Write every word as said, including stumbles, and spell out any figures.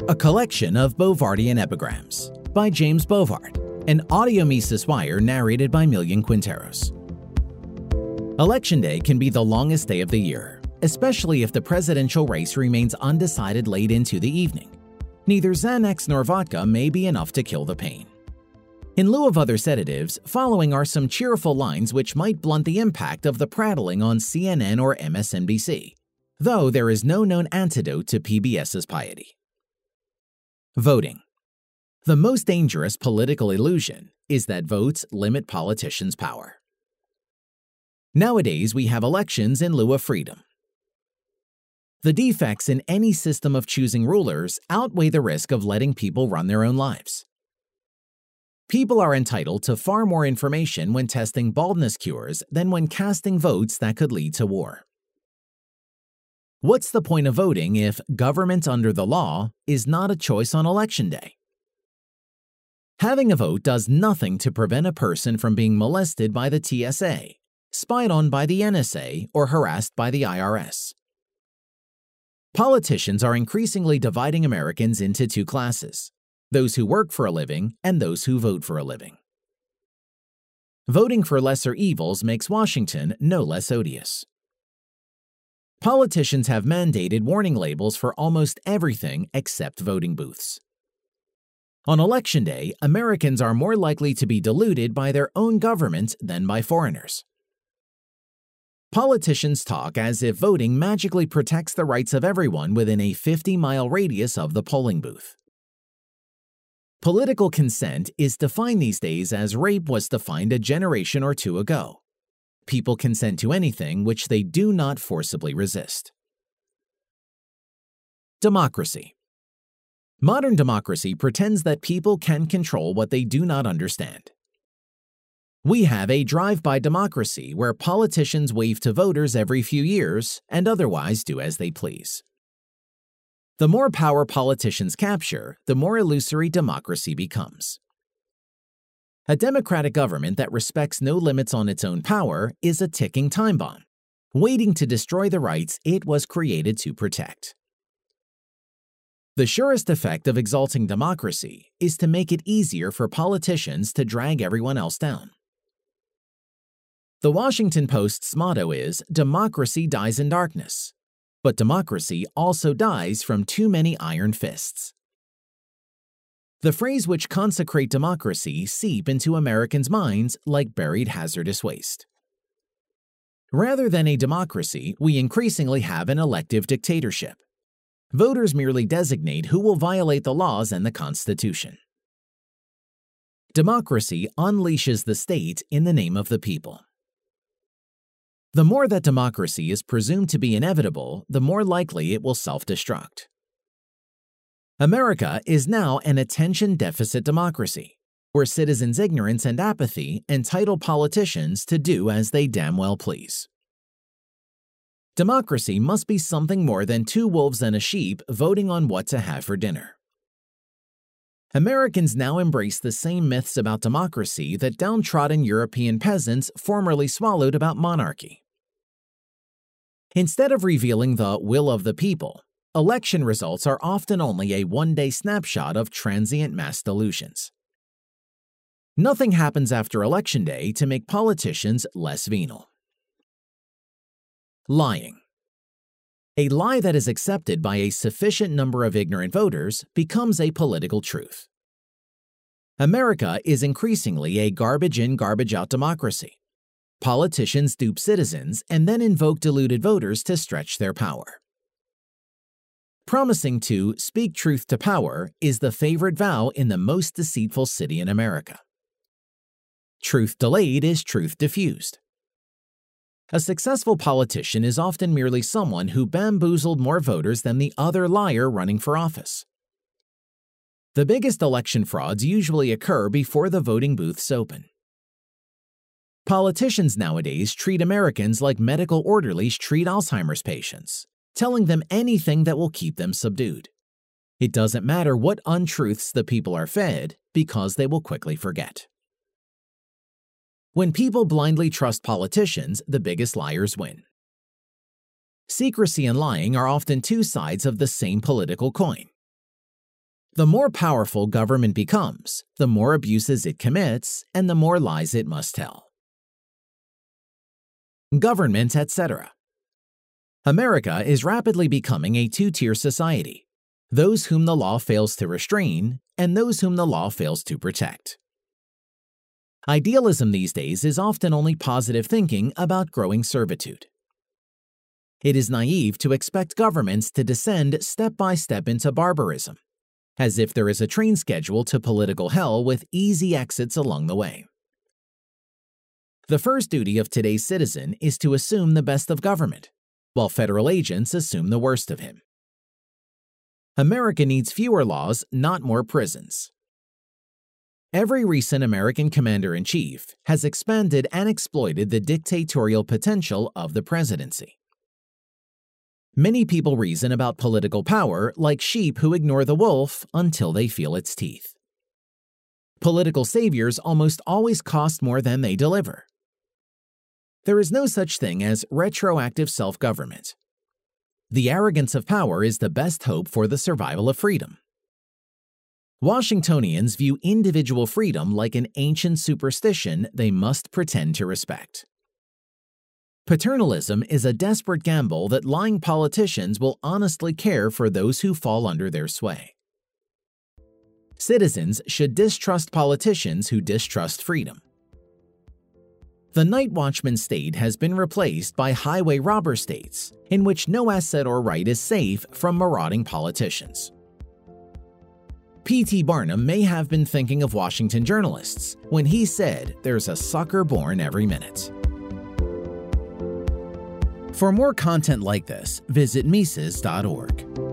A collection of Bovardian epigrams by James Bovard, an audio Mises wire narrated by Millian Quinteros. Election day can be the longest day of the year, especially if the presidential race remains undecided late into the evening. Neither Xanax nor vodka may be enough to kill the pain. In lieu of other sedatives, following are some cheerful lines which might blunt the impact of the prattling on C N N or M S N B C, though there is no known antidote to PBS's piety. Voting. The most dangerous political illusion is that votes limit politicians' power. Nowadays, we have elections in lieu of freedom. The defects in any system of choosing rulers outweigh the risk of letting people run their own lives. People are entitled to far more information when testing baldness cures than when casting votes that could lead to war. What's the point of voting if government under the law is not a choice on election day? Having a vote does nothing to prevent a person from being molested by the T S A, spied on by the N S A, or harassed by the I R S. Politicians are increasingly dividing Americans into two classes: those who work for a living and those who vote for a living. Voting for lesser evils makes Washington no less odious. Politicians have mandated warning labels for almost everything except voting booths. On election day, Americans are more likely to be deluded by their own government than by foreigners. Politicians talk as if voting magically protects the rights of everyone within a fifty-mile radius of the polling booth. Political consent is defined these days as rape was defined a generation or two ago. People consent to anything which they do not forcibly resist. Democracy. Modern democracy pretends that people can control what they do not understand. We have a drive-by democracy where politicians wave to voters every few years and otherwise do as they please. The more power politicians capture, the more illusory democracy becomes. A democratic government that respects no limits on its own power is a ticking time bomb, waiting to destroy the rights it was created to protect. The surest effect of exalting democracy is to make it easier for politicians to drag everyone else down. The Washington Post's motto is, "Democracy dies in darkness," but democracy also dies from too many iron fists. The phrase which consecrate democracy seep into Americans' minds like buried hazardous waste. Rather than a democracy, we increasingly have an elective dictatorship. Voters merely designate who will violate the laws and the Constitution. Democracy unleashes the state in the name of the people. The more that democracy is presumed to be inevitable, the more likely it will self-destruct. America is now an attention deficit democracy, where citizens' ignorance and apathy entitle politicians to do as they damn well please. Democracy must be something more than two wolves and a sheep voting on what to have for dinner. Americans now embrace the same myths about democracy that downtrodden European peasants formerly swallowed about monarchy. Instead of revealing the will of the people, election results are often only a one-day snapshot of transient mass delusions. Nothing happens after Election Day to make politicians less venal. Lying. A lie that is accepted by a sufficient number of ignorant voters becomes a political truth. America is increasingly a garbage-in, garbage-out democracy. Politicians dupe citizens and then invoke deluded voters to stretch their power. Promising to speak truth to power is the favorite vow in the most deceitful city in America. Truth delayed is truth diffused. A successful politician is often merely someone who bamboozled more voters than the other liar running for office. The biggest election frauds usually occur before the voting booths open. Politicians nowadays treat Americans like medical orderlies treat Alzheimer's patients, telling them anything that will keep them subdued. It doesn't matter what untruths the people are fed, because they will quickly forget. When people blindly trust politicians, the biggest liars win. Secrecy and lying are often two sides of the same political coin. The more powerful government becomes, the more abuses it commits, and the more lies it must tell. Government, et cetera. America is rapidly becoming a two-tier society: those whom the law fails to restrain and those whom the law fails to protect. Idealism these days is often only positive thinking about growing servitude. It is naive to expect governments to descend step by step into barbarism, as if there is a train schedule to political hell with easy exits along the way. The first duty of today's citizen is to assume the best of government, while federal agents assume the worst of him. America needs fewer laws, not more prisons. Every recent American commander-in-chief has expanded and exploited the dictatorial potential of the presidency. Many people reason about political power like sheep who ignore the wolf until they feel its teeth. Political saviors almost always cost more than they deliver. There is no such thing as retroactive self-government. The arrogance of power is the best hope for the survival of freedom. Washingtonians view individual freedom like an ancient superstition they must pretend to respect. Paternalism is a desperate gamble that lying politicians will honestly care for those who fall under their sway. Citizens should distrust politicians who distrust freedom. The night watchman state has been replaced by highway robber states, in which no asset or right is safe from marauding politicians. P T Barnum may have been thinking of Washington journalists when he said there's a sucker born every minute. For more content like this, visit Mises dot org.